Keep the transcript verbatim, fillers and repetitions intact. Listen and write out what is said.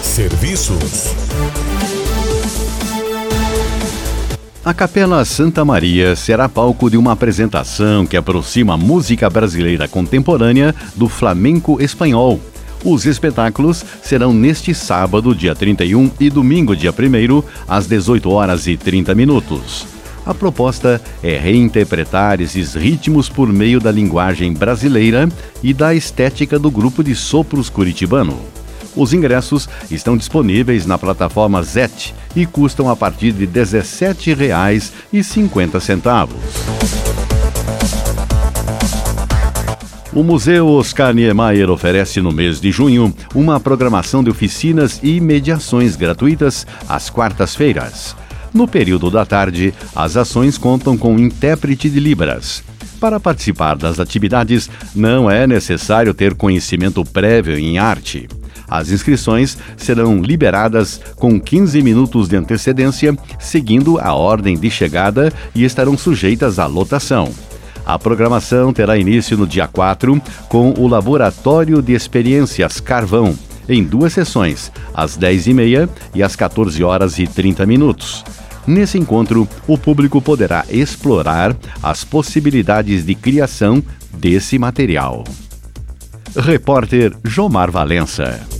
Serviços. A Capela Santa Maria será palco de uma apresentação que aproxima a música brasileira contemporânea do flamenco espanhol. Os espetáculos serão neste sábado, dia trinta e um, e domingo, dia primeiro, às dezoito horas e trinta minutos. A proposta é reinterpretar esses ritmos por meio da linguagem brasileira e da estética do grupo de sopros curitibano. Os ingressos estão disponíveis na plataforma Zet e custam a partir de dezessete reais e cinquenta centavos. O Museu Oscar Niemeyer oferece no mês de junho uma programação de oficinas e mediações gratuitas às quartas-feiras. No período da tarde, as ações contam com intérprete de Libras. Para participar das atividades, não é necessário ter conhecimento prévio em arte. As inscrições serão liberadas com quinze minutos de antecedência, seguindo a ordem de chegada, e estarão sujeitas à lotação. A programação terá início no dia quatro, com o Laboratório de Experiências Carvão, em duas sessões, às dez e meia e às quatorze horas e trinta minutos. Nesse encontro, o público poderá explorar as possibilidades de criação desse material. Repórter Jomar Valença.